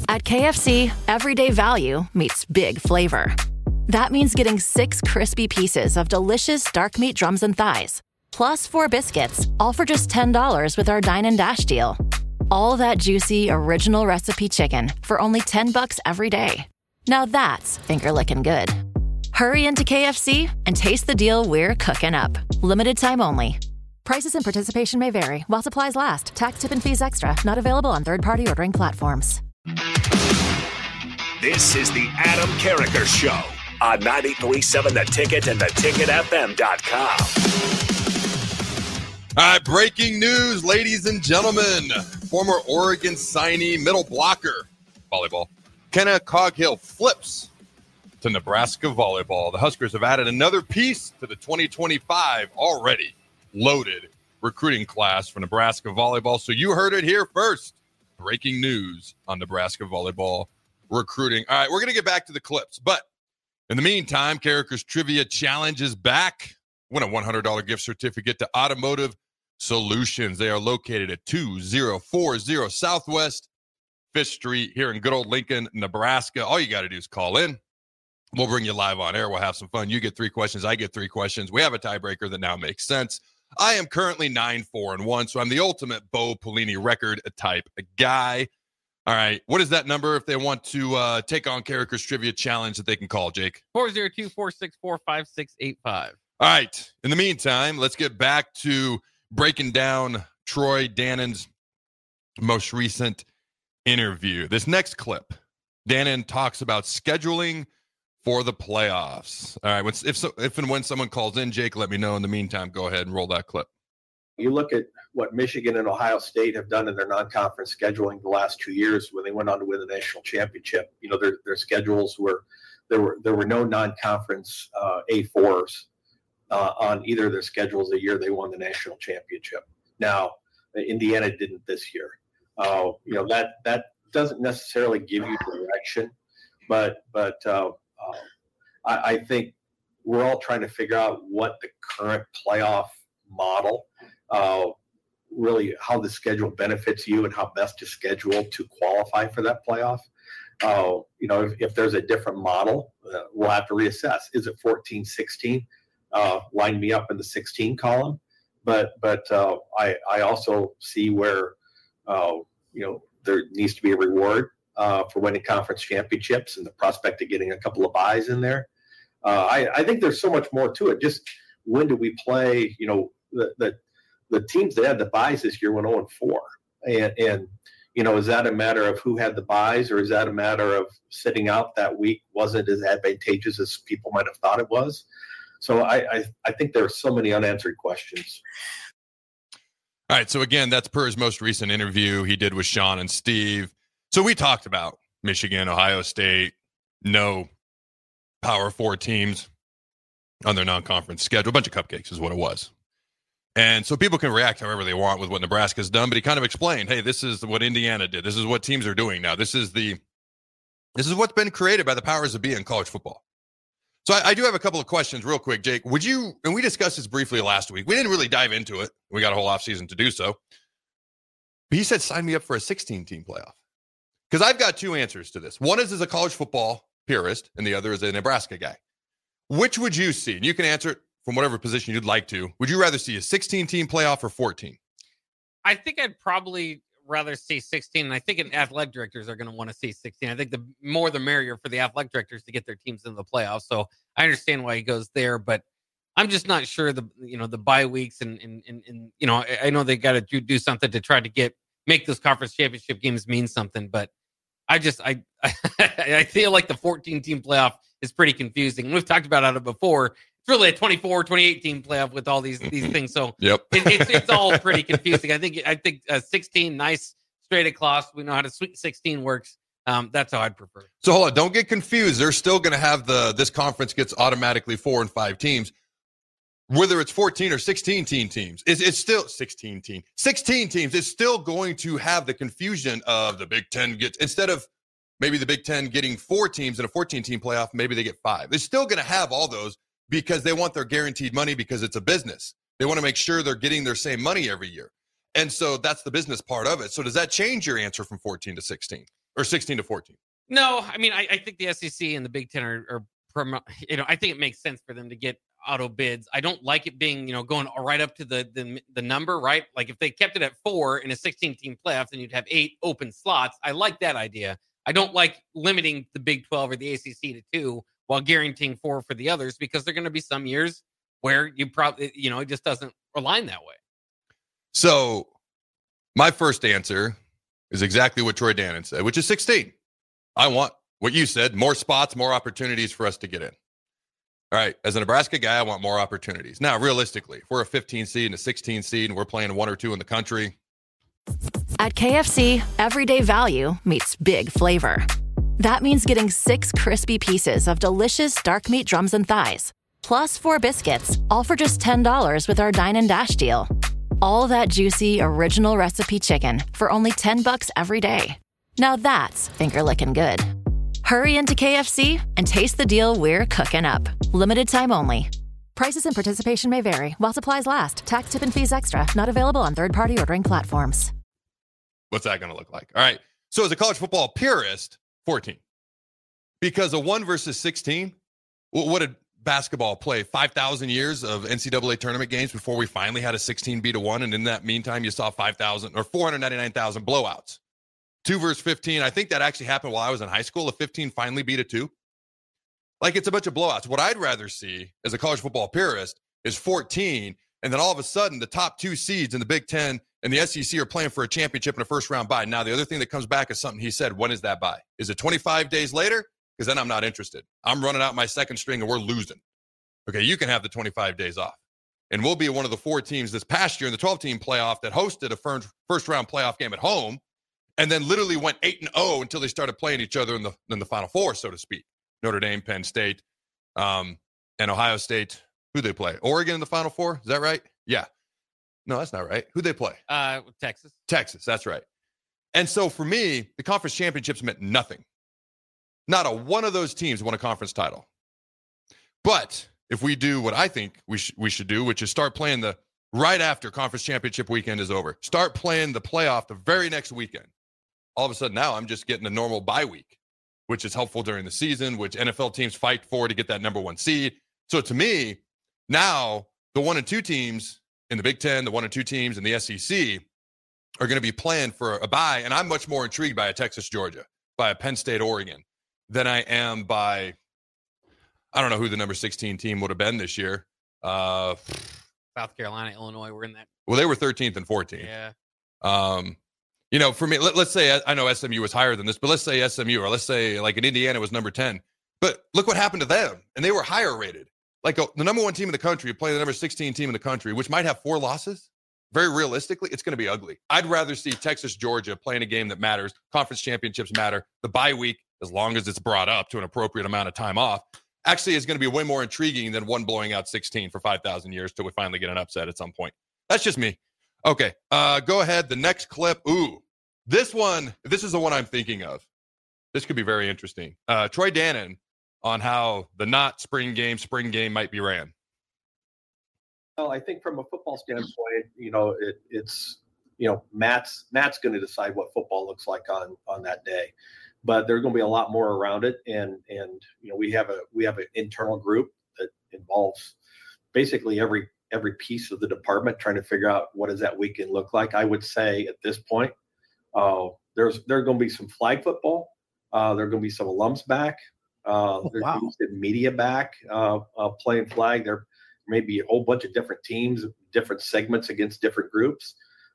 At KFC, everyday value meets big flavor. That means getting 6 crispy pieces of delicious dark meat drums and thighs, plus 4 biscuits, all for just $10 with our Dine and Dash deal. All that juicy, original recipe chicken for only $10 every day. Now that's finger-licking good. Hurry into KFC and taste the deal we're cooking up. Limited time only. Prices and participation may vary while supplies last. Tax, tip, and fees extra. Not available on third-party ordering platforms. This is the Adam Carriker Show on 93.7 The Ticket and theticketfm.com. All right, breaking news, ladies and gentlemen. Former Oregon signee, middle blocker, volleyball, Kenna Coghill flips to Nebraska volleyball. The Huskers have added another piece to the 2025 already loaded recruiting class for Nebraska volleyball. So you heard it here first. Breaking news on Nebraska volleyball recruiting. All right, we're going to get back to the clips. But in the meantime, Carriker's Trivia Challenge is back. Win a $100 gift certificate to Automotive Solutions. They are located at 2040 Southwest 5th Street here in good old Lincoln, Nebraska. All you got to do is call in. We'll bring you live on air. We'll have some fun. You get 3 questions. I get 3 questions. We have a tiebreaker that now makes sense. I am currently 9-4-1, so I'm the ultimate Bo Pelini record type guy. All right, what is that number if they want to take on Carriker's Trivia Challenge that they can call, Jake? 402-464-5685. All right, in the meantime, let's get back to breaking down Troy Dannon's most recent interview. This next clip, Dannon talks about scheduling for the playoffs. All right, if and when someone calls in, Jake, let me know. In the meantime, go ahead and roll that clip. You look at what Michigan and Ohio State have done in their non-conference scheduling the last 2 years when they went on to win the national championship. You know, their schedules were there were no non-conference A4s on either of their schedules the year they won the national championship. Now, Indiana didn't this year. You know, that doesn't necessarily give you direction, but I think we're all trying to figure out what the current playoff model, really how the schedule benefits you and how best to schedule to qualify for that playoff. You know, if there's a different model, we'll have to reassess. Is it 14-16? Line me up in the 16 column. But I also see where, you know, there needs to be a reward for winning conference championships and the prospect of getting a couple of buys in there. I think there's so much more to it. Just when do we play? You know, the teams that had the buys this year went 0-4, and you know, is that a matter of who had the buys, or is that a matter of sitting out that week wasn't as advantageous as people might have thought it was? So I think there are so many unanswered questions. All right, so again, that's per his most recent interview he did with Sean and Steve. So we talked about Michigan, Ohio State, no Power 4 teams on their non-conference schedule. A bunch of cupcakes is what it was. And so people can react however they want with what Nebraska's done, but he kind of explained, hey, this is what Indiana did. This is what teams are doing now. This is what's been created by the powers that be in college football. So I do have a couple of questions real quick, Jake. Would you, and we discussed this briefly last week. We didn't really dive into it. We got a whole offseason to do so. But he said, sign me up for a 16-team playoff. Because I've got 2 answers to this. One is as a college football purist, and the other is a Nebraska guy. Which would you see? And you can answer it from whatever position you'd like to. Would you rather see a 16-team playoff or 14? I think I'd probably rather see 16, and I think athletic directors are going to want to see 16. I think the more the merrier for the athletic directors to get their teams into the playoffs. So I understand why he goes there, but I'm just not sure the bye weeks and you know, I know they got to do something to try to make those conference championship games mean something, but I feel like the 14-team playoff is pretty confusing. We've talked about it before. It's really a 24, 28-team playoff with all these things. So yep. it's all pretty confusing. I think 16, nice straight across. We know how to Sweet 16 works. That's how I'd prefer. So hold on, don't get confused. They're still going to have this conference gets automatically 4 and 5 teams. Whether it's 14 or 16 teams, it's still 16 teams. It's still going to have the confusion of the Big Ten instead of maybe the Big Ten getting 4 teams in a 14-team playoff, maybe they get 5. They're still going to have all those because they want their guaranteed money because it's a business. They want to make sure they're getting their same money every year. And so that's the business part of it. So does that change your answer from 14 to 16? or 16-14. No, I mean, I think the SEC and the Big Ten are I think it makes sense for them to get auto bids. I don't like it being, going right up to the number, right? Like if they kept it at 4 in a 16-team playoff, then you'd have 8 open slots. I like that idea. I don't like limiting the Big 12 or the ACC to 2 while guaranteeing 4 for the others, because there are going to be some years where you probably, it just doesn't align that way. So my first answer is exactly what Troy Dannen said, which is 16. I want what you said, more spots, more opportunities for us to get in. All right, as a Nebraska guy, I want more opportunities. Now, realistically, if we're a 15 seed and a 16 seed and we're playing 1 or 2 in the country. At KFC, everyday value meets big flavor. That means getting 6 crispy pieces of delicious dark meat drums and thighs, plus 4 biscuits, all for just $10 with our Dine and Dash deal. All that juicy, original recipe chicken for only $10 every day. Now that's finger-licking good. Hurry into KFC and taste the deal we're cooking up. Limited time only. Prices and participation may vary while supplies last. Tax, tip, and fees extra. Not available on third-party ordering platforms. What's that going to look like? All right. So as a college football purist, 14. Because a 1 versus 16, what did basketball play? 5,000 years of NCAA tournament games before we finally had a 16 beat a 1. And in that meantime, you saw 5,000 or 499,000 blowouts. 2 versus 15. I think that actually happened while I was in high school. A 15 finally beat a 2. Like, it's a bunch of blowouts. What I'd rather see as a college football purist is 14. And then all of a sudden, the top 2 seeds in the Big Ten and the SEC are playing for a championship in a first-round bye. Now, the other thing that comes back is something he said. When is that bye? Is it 25 days later? Because then I'm not interested. I'm running out my second string and we're losing. Okay, you can have the 25 days off. And we'll be one of the 4 teams this past year in the 12-team playoff that hosted a first-round playoff game at home and then literally went 8-0 until they started playing each other in the Final Four, so to speak. Notre Dame, Penn State, and Ohio State. Who'd they play? Oregon in the Final Four? Is that right? Yeah. No, that's not right. Who'd they play? Texas. Texas, that's right. And so for me, the conference championships meant nothing. Not a one of those teams won a conference title. But if we do what I think we should do, which is start playing right after conference championship weekend is over, start playing the playoff the very next weekend. All of a sudden now I'm just getting a normal bye week, which is helpful during the season, which NFL teams fight for to get that number 1 seed. So to me, now the 1 and 2 teams in the Big Ten, the 1 and 2 teams in the SEC are going to be playing for a bye. And I'm much more intrigued by a Texas, Georgia, by a Penn State, Oregon, than I am by, I don't know who the number 16 team would have been this year. South Carolina, Illinois were in that. Well, they were 13th and 14th. Yeah. For me, let's say, I know SMU was higher than this, but let's say SMU, or let's say like in Indiana was number 10. But look what happened to them. And they were higher rated. Like the number 1 team in the country playing the number 16 team in the country, which might have 4 losses. Very realistically, it's going to be ugly. I'd rather see Texas, Georgia playing a game that matters. Conference championships matter. The bye week, as long as it's brought up to an appropriate amount of time off, actually is going to be way more intriguing than one blowing out 16 for 5,000 years till we finally get an upset at some point. That's just me. Okay, go ahead. The next clip. Ooh, this is the one I'm thinking of. This could be very interesting. Troy Dannen on how the not spring game might be ran. Well, I think from a football standpoint, it's Matt's going to decide what football looks like on that day, but there's going to be a lot more around it, and we have an internal group that involves basically every piece of the department trying to figure out what does that weekend look like. I would say at this point, there's going to be some flag football. There are going to be some alums back. There's going to be some media back playing flag. There may be a whole bunch of different teams, different segments against different groups.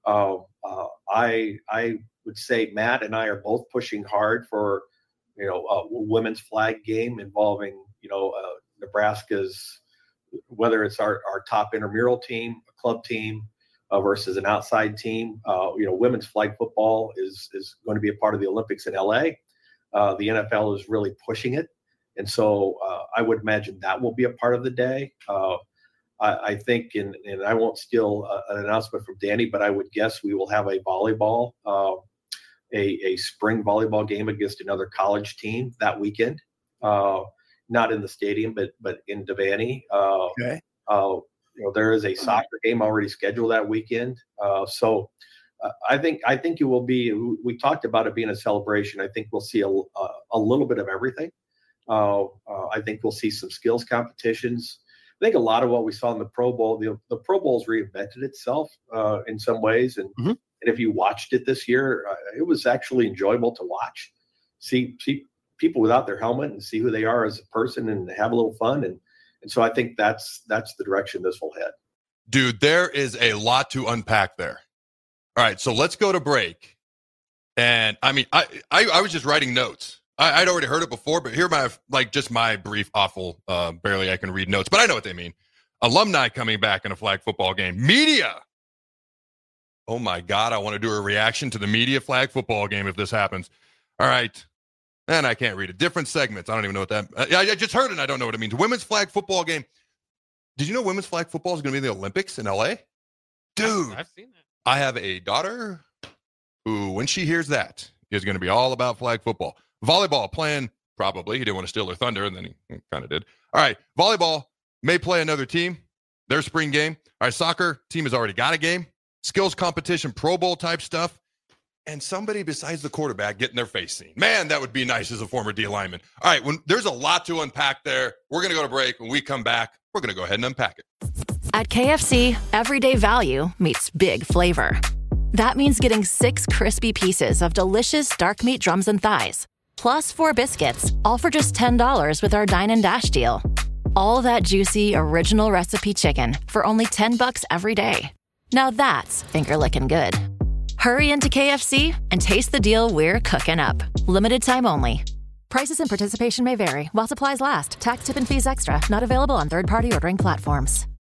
I would say Matt and I are both pushing hard for a women's flag game involving Nebraska's, whether it's our top intramural team, a club team, versus an outside team. Women's flag football is going to be a part of the Olympics in LA. The NFL is really pushing it. And so I would imagine that will be a part of the day. I think, and I won't steal an announcement from Danny, but I would guess we will have a volleyball, a spring volleyball game against another college team that weekend. Not in the stadium, but in Devaney. Okay. There is a soccer game already scheduled that weekend. So I think it will be. We talked about it being a celebration. I think we'll see a little bit of everything. I think we'll see some skills competitions. I think a lot of what we saw in the Pro Bowl, the Pro Bowl's reinvented itself in some ways, and if you watched it this year, it was actually enjoyable to watch. See people without their helmet and see who they are as a person and have a little fun, and so I think that's the direction this will head. Dude, there is a lot to unpack there. All right, so let's go to break. And I mean, I was just writing notes. I'd already heard it before, but here are my brief, awful, barely I can read notes, but I know what they mean. Alumni coming back in a flag football game. Media. Oh my God, I want to do a reaction to the media flag football game if this happens. All right. And I can't read it. Different segments. I don't even know what that. I just heard it and I don't know what it means. Women's flag football game. Did you know women's flag football is going to be in the Olympics in LA? Dude. I've seen that. I have a daughter who, when she hears that, is going to be all about flag football. Volleyball playing, probably. He didn't want to steal her thunder, and then he kind of did. All right, volleyball may play another team, their spring game. All right, soccer team has already got a game. Skills competition, Pro Bowl type stuff. And somebody besides the quarterback getting their face seen. Man, that would be nice as a former D lineman. All right, there's a lot to unpack there. We're going to go to break. When we come back, we're going to go ahead and unpack it. At KFC, everyday value meets big flavor. That means getting 6 crispy pieces of delicious dark meat drums and thighs, plus 4 biscuits, all for just $10 with our Dine and Dash deal. All that juicy, original recipe chicken for only $10 every day. Now that's finger-licking good. Hurry into KFC and taste the deal we're cooking up. Limited time only. Prices and participation may vary while supplies last. Tax, tip, and fees extra. Not available on third-party ordering platforms.